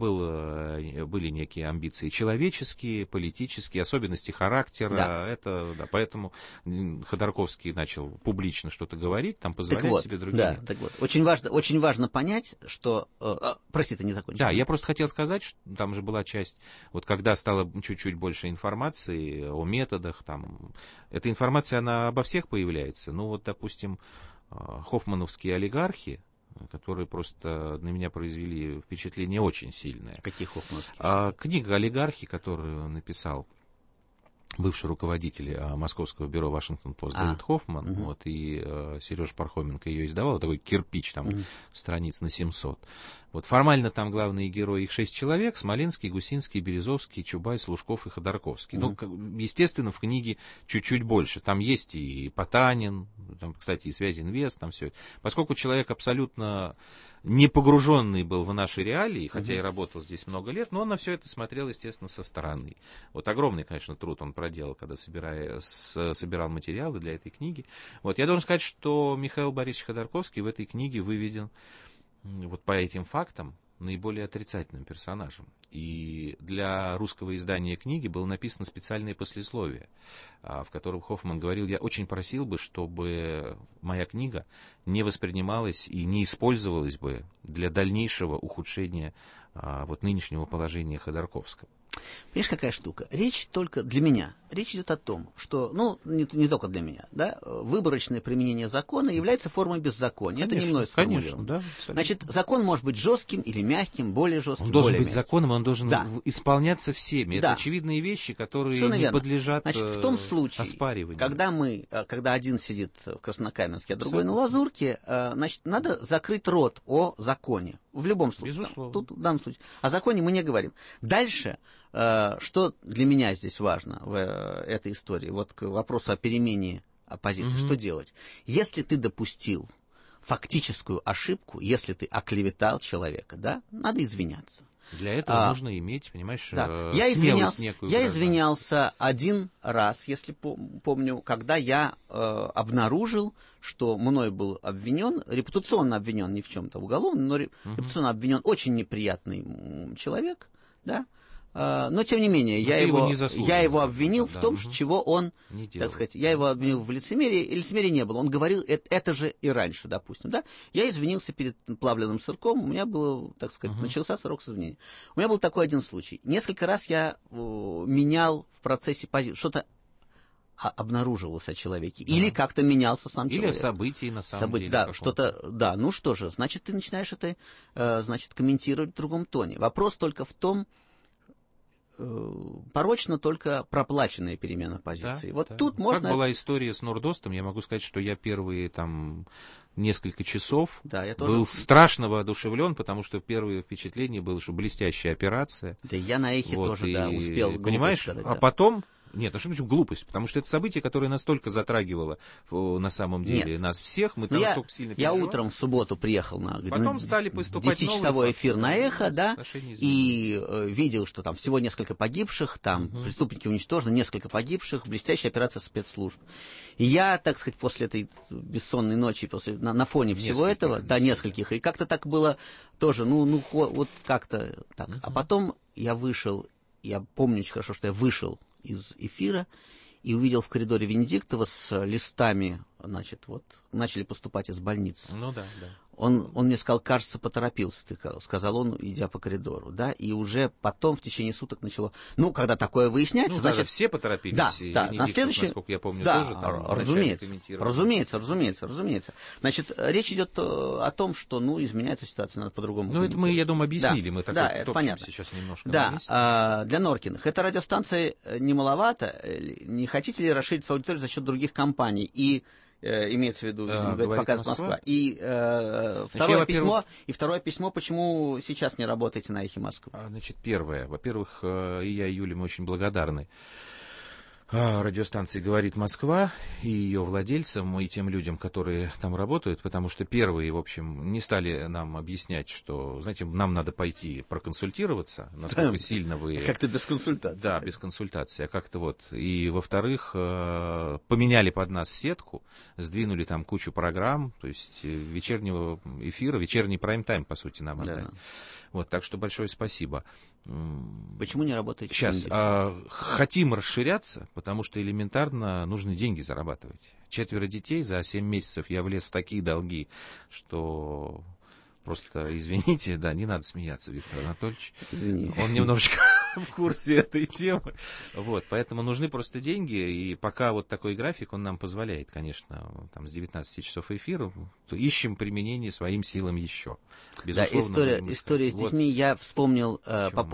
были некие амбиции человеческие, политические, особенности характера. Да. Это, да, поэтому Ходорковский начал публично что-то говорить, там позволять себе другие. Да, так вот. Очень важно понять, что... прости, ты не закончил. Да, я просто хотел сказать, что там же была часть, вот когда стало чуть-чуть больше информации о методах, там, эта информация, она обо всех появляется. Ну, вот, допустим, хоффмановские олигархи, которые просто на меня произвели впечатление очень сильное. Какие хоффмановские? Книга «Олигархи», которую написал бывший руководитель Московского бюро «Вашингтон-Пост» Дэвид Хоффман, вот, и Сережа Пархоменко ее издавал, такой кирпич, там, страниц на 700. Вот, формально там главные герои, их 6 человек: Смоленский, Гусинский, Березовский, Чубайс, Лужков и Ходорковский. Ну, естественно, в книге чуть-чуть больше. Там есть и Потанин, там, кстати, и Связинвест, там все. Поскольку человек абсолютно не погруженный был в наши реалии, хотя и работал здесь много лет, но он на все это смотрел, естественно, со стороны. Вот огромный, конечно, труд он проделал, когда собирал материалы для этой книги. Вот, я должен сказать, что Михаил Борисович Ходорковский в этой книге выведен вот по этим фактам наиболее отрицательным персонажем. И для русского издания книги было написано специальное послесловие, в котором Хоффман говорил: я очень просил бы, чтобы моя книга не воспринималась и не использовалась бы для дальнейшего ухудшения вот нынешнего положения Ходорковского. Понимаешь, какая штука? Речь только для меня. Речь идет о том, что, ну, не только для меня, да, выборочное применение закона является формой беззакония. Конечно, это не мной сформулировано. Да, значит, закон может быть жестким или мягким, более жестким, он должен более быть мягким. законом, он должен исполняться всеми. Да. Это очевидные вещи, которые совершенно не верно. подлежат Значит, в том случае, оспариванию. Когда один сидит в Краснокаменске, а другой на Лазурке, значит, надо закрыть рот о законе. В любом случае. Безусловно. Тут, в данном случае. О законе мы не говорим. Дальше, что для меня здесь важно в этой истории, вот к вопросу о перемене оппозиции, что делать? Если ты допустил фактическую ошибку, если ты оклеветал человека, да, надо извиняться. Для этого нужно иметь, понимаешь, смелость некую. Я извинялся один раз, если помню, когда я обнаружил, что мной был обвинен, репутационно обвинен, не в чем-то уголовном, но репутационно обвинен очень неприятный человек, да. Но, тем не менее, я его обвинил в том, чего он, так сказать, я его обвинил в лицемерии, и лицемерия не было. Он говорил это же и раньше, допустим, да. Я извинился перед плавленным сырком, у меня было, так сказать, начался срок с извинения. У меня был такой один случай. Несколько раз я менял в процессе позицию, что-то обнаруживалось о человеке, или как-то менялся сам человек. Или событий, на самом деле. Да, что-то, да, ну что же, значит, ты начинаешь это, значит, комментировать в другом тоне. Вопрос только в том, порочно только проплаченная перемена позиции. Да, вот да. тут можно... Как была история с Нордостом, я могу сказать, что я первые там несколько часов был страшно воодушевлен, потому что первое впечатление было, что блестящая операция. Да я на эхе вот, тоже, да, успел. Понимаешь, сказать, а потом... Нет, ну что значит глупость? Потому что это событие, которое настолько затрагивало на самом деле нас всех, мы там настолько сильно переживали. Я утром в субботу приехал на 10-часовой эфир на эхо, да, и видел, что там всего несколько погибших, там преступники уничтожены, несколько погибших, блестящая операция спецслужб. И я, так сказать, после этой бессонной ночи, на фоне всего этого, нескольких, и как-то так было тоже, вот как-то так. А потом я вышел, я помню очень хорошо, что я вышел из эфира и увидел в коридоре Венедиктова с листами, значит, вот, начали поступать из больницы. Ну да, да. Он мне сказал, кажется, поторопился, сказал он, идя по коридору, да, и уже потом в течение суток начало, когда такое выясняется, значит... все поторопились, да, и на Венедиктов, следующий... насколько я помню, да, тоже там разумеется. Значит, речь идет о том, что, изменяется ситуация, надо по-другому это мы, я думаю, объяснили, мы так это понятно. Сейчас немножко. Да, для Норкиных. Эта радиостанция не маловато, не хотите ли расширить свою аудиторию за счет других компаний, и... имеется в виду, видимо, говорит, показывает Москва. И второе письмо, почему сейчас не работаете на «Эхе Москвы». Значит, первое. Во-первых, и я, и Юля, мы очень благодарны радиостанции «Говорит Москва» и ее владельцам, и тем людям, которые там работают, потому что первые, в общем, не стали нам объяснять, что, знаете, нам надо пойти проконсультироваться, насколько сильно вы... Как-то без консультации. Да, без консультации, а как-то вот. И, во-вторых, поменяли под нас сетку, сдвинули там кучу программ, то есть вечернего эфира, вечерний прайм-тайм, по сути, нам отдали. Вот, так что большое спасибо. Почему не работаете? Сейчас хотим расширяться, потому что элементарно нужно деньги зарабатывать. 4 детей, за 7 месяцев я влез в такие долги, что просто, извините, не надо смеяться, Виктор Анатольевич. Извини. Он немножечко в курсе этой темы. Вот, поэтому нужны просто деньги, и пока вот такой график, он нам позволяет, конечно, там с 19 часов эфира, то ищем применение своим силам еще. Безусловно, да, история с детьми, я вспомнил по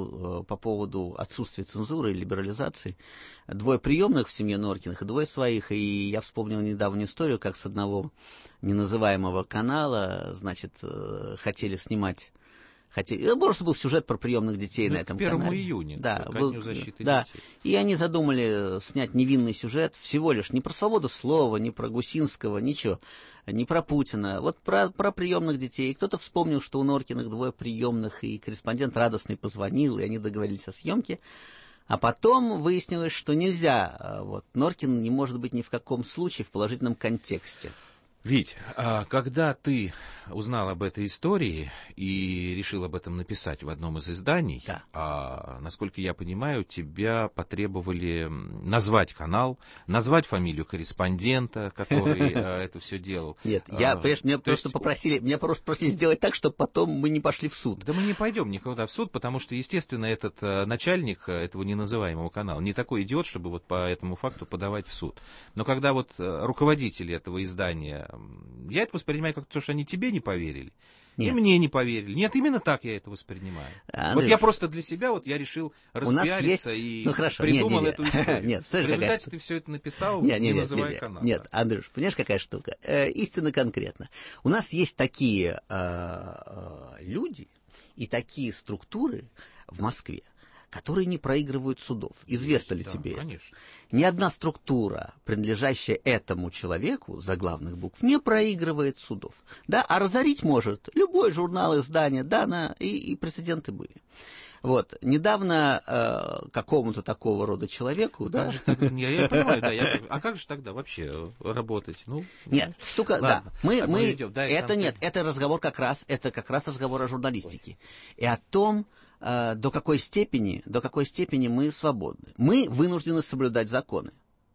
поводу отсутствия цензуры и либерализации. 2 приемных в семье Норкиных и 2 своих, и я вспомнил недавнюю историю, как с одного неназываемого канала, значит, хотели снимать. Просто был сюжет про приемных детей на этом канале. 1 июня, да, ко Дню защиты детей. Да, и они задумали снять невинный сюжет, всего лишь не про свободу слова, не про Гусинского, ничего, не про Путина, вот про приемных детей. И кто-то вспомнил, что у Норкиных 2 приемных, и корреспондент радостный позвонил, и они договорились о съемке. А потом выяснилось, что нельзя, Норкин не может быть ни в каком случае в положительном контексте. Вить, когда ты узнал об этой истории и решил об этом написать в одном из изданий, насколько я понимаю, тебя потребовали назвать канал, назвать фамилию корреспондента, который это все делал. Нет, меня просто просили сделать так, чтобы потом мы не пошли в суд. Да мы не пойдем никуда в суд, потому что, естественно, этот начальник этого неназываемого канала не такой идиот, чтобы вот по этому факту подавать в суд. Но когда вот руководители этого издания, я это воспринимаю как то, что они тебе не поверили. Нет. И мне не поверили. Нет, именно так я это воспринимаю. Андрюш, вот я просто для себя, я решил распиариться и придумал эту историю. Нет, в результате ты все это написал, не называя канал. Нет, Андрюш, понимаешь, какая штука? Истинно конкретно. У нас есть такие люди и такие структуры в Москве, которые не проигрывают судов. Известно ли тебе это? Конечно. Ни одна структура, принадлежащая этому человеку, заглавных букв, не проигрывает судов. Да, а разорить может любой журнал, издание, и прецеденты были. Вот, недавно какому-то такого рода человеку, я понимаю, а как же тогда вообще работать? Нет, штука, это разговор как раз разговор о журналистике. И о том, до какой степени мы свободны. Мы вынуждены соблюдать законы.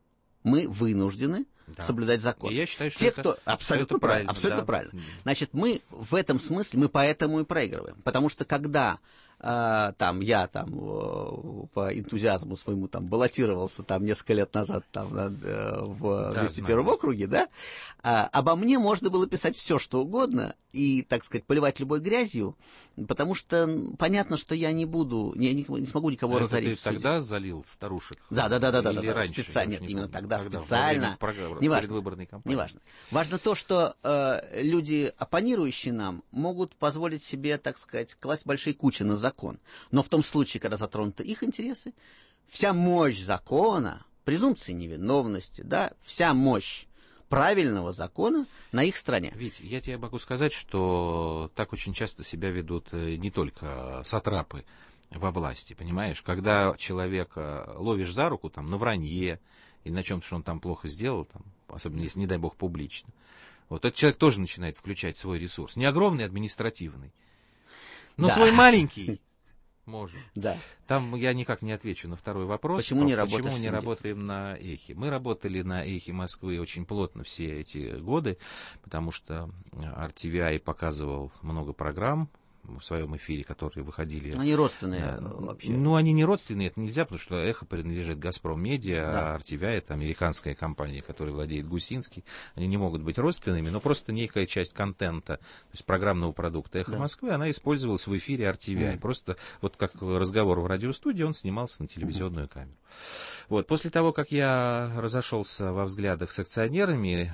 Соблюдать законы. И я считаю, что это абсолютно правильно. Абсолютно правильно. Значит, мы в этом смысле, мы поэтому и проигрываем. Потому что когда я по энтузиазму своему баллотировался несколько лет назад в 201 округе, обо мне можно было писать все, что угодно, и, так сказать, поливать любой грязью, потому что понятно, что я не смогу никого разорить. Ты тогда залил старушек? Да. Или раньше? Специально, именно тогда специально. Неважно. Важно то, что люди, оппонирующие нам, могут позволить себе, так сказать, класть большие кучи на закон. Но в том случае, когда затронуты их интересы, вся мощь закона, презумпции невиновности, вся мощь правильного закона на их стороне. Ведь я тебе могу сказать, что так очень часто себя ведут не только сатрапы во власти, понимаешь? Когда человека ловишь за руку на вранье или на чем-то, что он плохо сделал, особенно если, не дай бог, публично, этот человек тоже начинает включать свой ресурс. Не огромный административный, но свой маленький. Можем. Да. Там я никак не отвечу на второй вопрос. Почему не работаем на Эхе? Мы работали на Эхе Москвы очень плотно все эти годы, потому что RTVI показывал много программ в своем эфире, которые выходили... Они родственные вообще. Ну, они не родственные, это нельзя, потому что Эхо принадлежит «Газпром Медиа», да. А RTVI — это американская компания, которой владеет Гусинский. Они не могут быть родственными, но просто некая часть контента, то есть программного продукта «Эхо Москвы», она использовалась в эфире RTVI. Просто вот как разговор в радиостудии, он снимался на телевизионную камеру. Вот. После того, как я разошелся во взглядах с акционерами,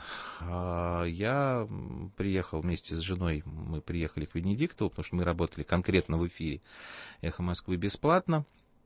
я приехал вместе с женой, мы приехали к Венедиктову, потому что мы работали конкретно в эфире «Эхо Москвы» бесплатно.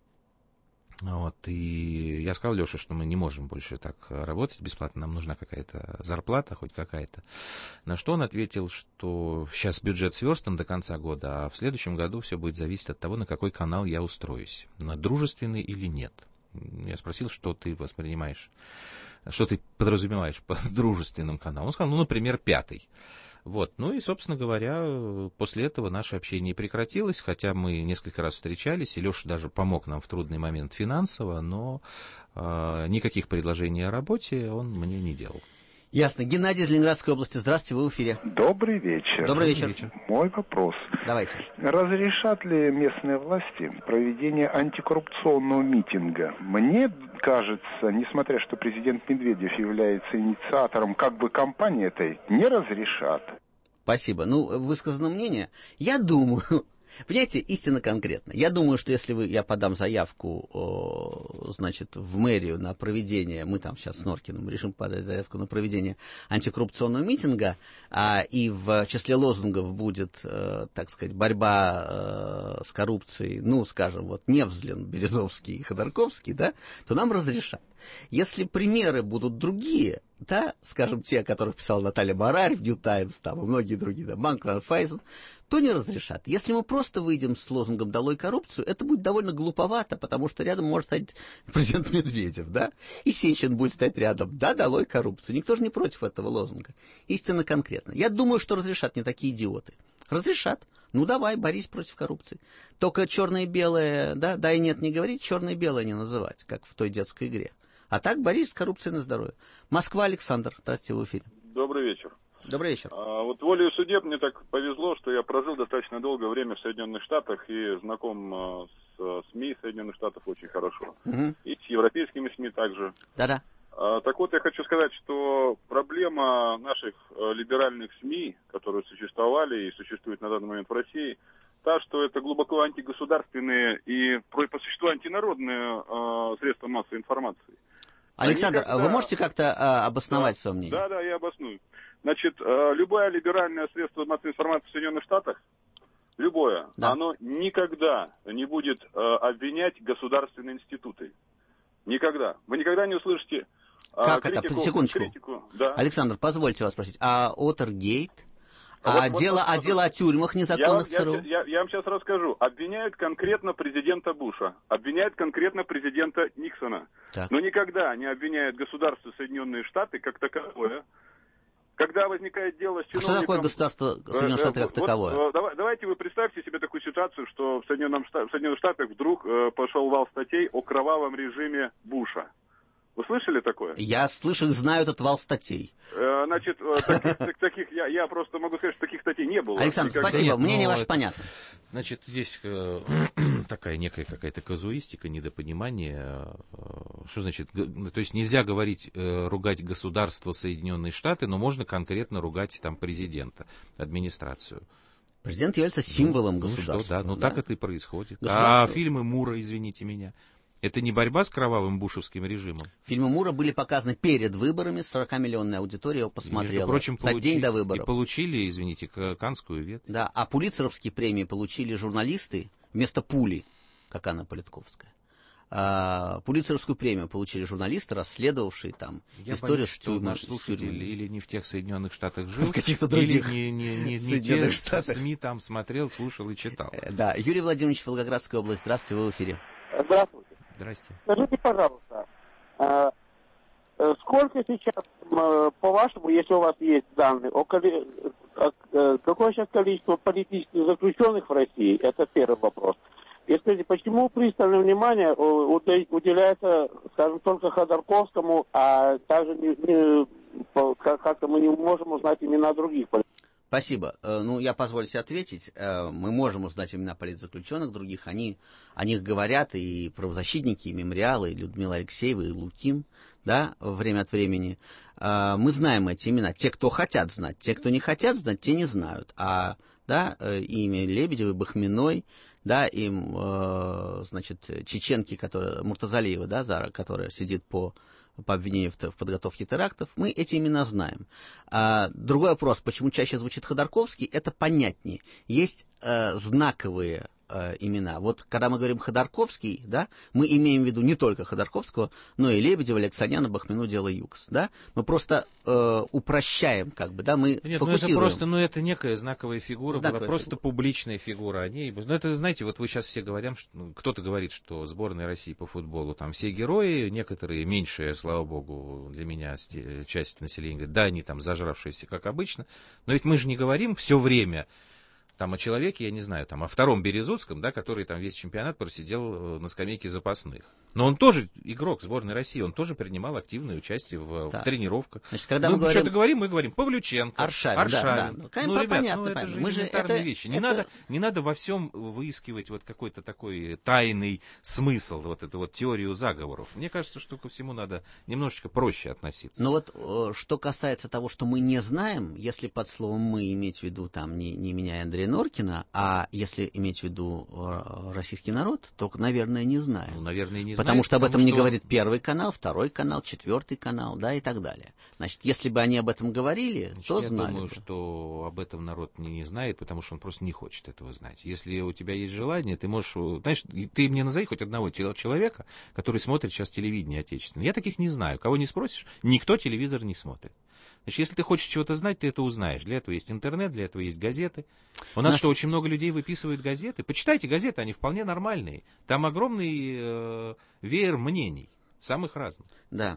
Вот, и я сказал Леше, что мы не можем больше так работать бесплатно, нам нужна какая-то зарплата, хоть какая-то. На что он ответил, что сейчас бюджет сверстан до конца года, а в следующем году все будет зависеть от того, на какой канал я устроюсь, на дружественный или нет. Я спросил, что ты воспринимаешь, что ты подразумеваешь под дружественным каналом. Он сказал, ну, например, 5-й. Вот. Ну и, собственно говоря, после этого наше общение прекратилось, хотя мы несколько раз встречались, и Леша даже помог нам в трудный момент финансово, но никаких предложений о работе он мне не делал. Ясно. Геннадий из Ленинградской области. Здравствуйте, вы в эфире. Добрый вечер. Добрый вечер. Мой вопрос. Давайте. Разрешат ли местные власти проведение антикоррупционного митинга? Мне кажется, несмотря что президент Медведев является инициатором как бы кампании этой, не разрешат. Спасибо. Ну, высказано мнение. Я думаю... Понимаете, истинно конкретно. Я думаю, что если я подам заявку, значит, в мэрию на проведение, мы там сейчас с Норкиным решим подать заявку на проведение антикоррупционного митинга, и в числе лозунгов будет, так сказать, борьба с коррупцией, ну, скажем, вот Невзлин, Березовский и Ходорковский, да, то нам разрешат. Если примеры будут другие, да, скажем, те, о которых писала Наталья Барарь в New Times, там, и многие другие, да, Банк Райффайзен, то не разрешат. Если мы просто выйдем с лозунгом «Долой коррупцию», это будет довольно глуповато, потому что рядом может стоять президент Медведев, да, и Сечин будет стоять рядом, да, «Долой коррупцию». Никто же не против этого лозунга. Истинно конкретно. Я думаю, что разрешат не такие идиоты. Разрешат. Ну, давай, борись против коррупции. Только черное и белое, да и нет не говорить, черное и белое не называть, как в той детской игре. А так борись с коррупцией на здоровье. Москва, Александр. Здравствуйте, в эфире. Добрый вечер. Добрый вечер. Вот волею судеб мне так повезло, что я прожил достаточно долгое время в Соединенных Штатах и знаком с СМИ Соединенных Штатов очень хорошо. И с европейскими СМИ также. Да-да. Так вот, я хочу сказать, что проблема наших либеральных СМИ, которые существовали и существуют на данный момент в России, та, что это глубоко антигосударственные и по существу антинародные средства массовой информации. Александр, вы можете как-то обосновать свое мнение? Да, я обосную. Значит, любое либеральное средство массовой информации в Соединенных Штатах, любое, оно никогда не будет обвинять государственные институты. Никогда. Вы никогда не услышите секундочку. Да. Александр, позвольте вас спросить, а Уотергейт? Дело о тюрьмах незаконных ЦРУ? Я вам сейчас расскажу. Обвиняют конкретно президента Буша, обвиняют конкретно президента Никсона, но никогда не обвиняют государство Соединенные Штаты как таковое. Когда возникает дело с чиновником... Что такое государство Соединенных Штатов как таковое? Давайте вы представьте себе такую ситуацию, что в Соединенных Штатах вдруг пошел вал статей о кровавом режиме Буша. Вы слышали такое? Я слышу и знаю этот вал статей. Значит, таких я просто могу сказать, что таких статей не было. Александр, спасибо, мнение ваше понятно. Значит, здесь такая некая какая-то казуистика, недопонимание. Что значит? То есть нельзя говорить, ругать государство Соединенные Штаты, но можно конкретно ругать там президента, администрацию. Президент является символом государства. Так это и происходит. А фильмы Мура, извините меня, это не борьба с кровавым бушевским режимом? Фильмы Мура были показаны перед выборами, 40-миллионная аудитория его посмотрела. Между прочим, за день до выборов. И получили, извините, Каннскую ветвь. Да, а пулитцеровские премии получили журналисты вместо пули, как Анна Политковская. Пулитцеровскую премию получили журналисты, расследовавшие там историю с тюрьмой. Наш слушатель или не в тех Соединенных Штатах жил, в каких-то других или не те СМИ там смотрел, слушал и читал. Да, Юрий Владимирович, Волгоградская область. Здравствуйте, вы в эфире. Здравствуйте. Здрасте. Скажите, пожалуйста, сколько сейчас, по-вашему, если у вас есть данные, какое сейчас количество политических заключенных в России? Это первый вопрос. И скажите, почему пристальное внимание уделяется, скажем, только Ходорковскому, а также как-то мы не можем узнать имена других политиков? Спасибо. Я позволю себе ответить. Мы можем узнать имена политзаключенных других. О них говорят и правозащитники, и мемориалы, и Людмила Алексеева, и Лукин, да, время от времени. Мы знаем эти имена. Те, кто хотят знать. Те, кто не хотят знать, те не знают. Имя Лебедевой, Бахминой, да, чеченки, Муртазалиева, да, которая сидит по обвинению в подготовке терактов, мы эти имена знаем. Другой вопрос, почему чаще звучит Ходорковский, это понятнее. Есть знаковые имена. Вот когда мы говорим Ходорковский, да, мы имеем в виду не только Ходорковского, но и Лебедева, Алексаняна, Бахмину, Дело Юкс, да. Мы просто упрощаем, мы фокусируем. Это некая знаковая фигура, просто публичная фигура. Это, знаете, вот вы сейчас все говорят, кто-то говорит, что сборная России по футболу, там все герои, некоторые меньшие, слава богу, для меня часть населения говорит, да, они там зажравшиеся, как обычно, но ведь мы же не говорим все время о человеке, я не знаю, о втором Березутском, да, который там весь чемпионат просидел на скамейке запасных. Но он тоже игрок сборной России, он тоже принимал активное участие в тренировках. Значит, когда мы говорим Павлюченко, Аршавин. Да. Понятно. Это же элементарные вещи. Не надо во всем выискивать вот какой-то такой тайный смысл, вот эту вот теорию заговоров. Мне кажется, что ко всему надо немножечко проще относиться. Но вот что касается того, что мы не знаем, если под словом «мы» иметь в виду не меня и Андрея Норкина, а если иметь в виду российский народ, то, наверное, не знаем. Наверное, не знаем. Потому что об этом не говорит Первый канал, Второй канал, Четвертый канал, да, и так далее. Значит, если бы они об этом говорили, то знали. Я думаю, что об этом народ не знает, потому что он просто не хочет этого знать. Если у тебя есть желание, ты можешь... Знаешь, ты мне назови хоть одного человека, который смотрит сейчас телевидение отечественное. Я таких не знаю. Кого не спросишь, никто телевизор не смотрит. Значит, если ты хочешь чего-то знать, ты это узнаешь. Для этого есть интернет, для этого есть газеты. У нас очень много людей выписывают газеты. Почитайте газеты, они вполне нормальные. Там огромный веер мнений, самых разных. Да.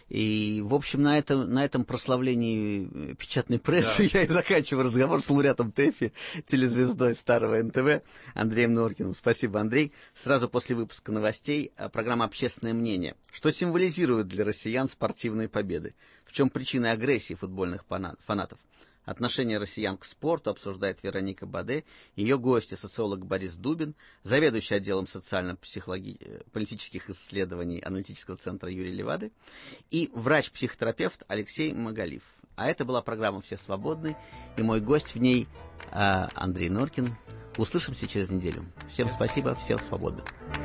И, в общем, на этом прославлении печатной прессы я и заканчиваю разговор с лауреатом ТЭФИ, телезвездой старого НТВ Андреем Норкиным. Спасибо, Андрей. Сразу после выпуска новостей программа «Общественное мнение». Что символизирует для россиян спортивные победы? В чем причины агрессии футбольных фанатов? Отношение россиян к спорту обсуждает Вероника Баде, ее гости социолог Борис Дубин, заведующий отделом социально-политических исследований аналитического центра Юрий Левады и врач-психотерапевт Алексей Магалиф. А это была программа «Все свободны», и мой гость в ней Андрей Норкин. Услышимся через неделю. Всем спасибо, всем свободны.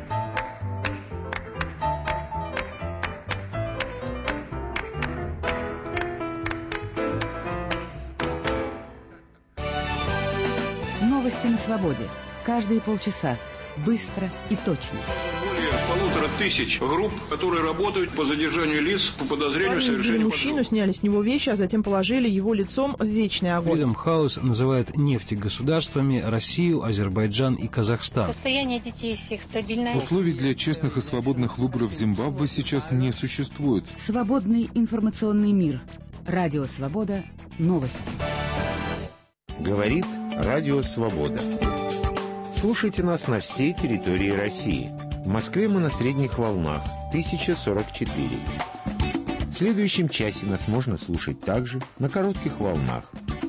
Новости на свободе. Каждые полчаса. Быстро и точно. Более 1500 групп, которые работают по задержанию лиц по подозрению в совершении мужчину сняли с него вещи, а затем положили его лицом в вечный огонь. Freedom House называет нефтегосударствами Россию, Азербайджан и Казахстан. Состояние детей всех стабильное. Условий для честных и свободных выборов в Зимбабве сейчас не существует. Свободный информационный мир. Радио Свобода. Новости. Говорит Радио Свобода. Слушайте нас на всей территории России. В Москве мы на средних волнах 1044. В следующем часе нас можно слушать также на коротких волнах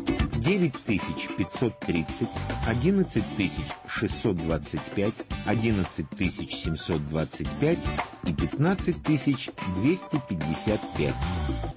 9530, 11625, 11725 и 15255.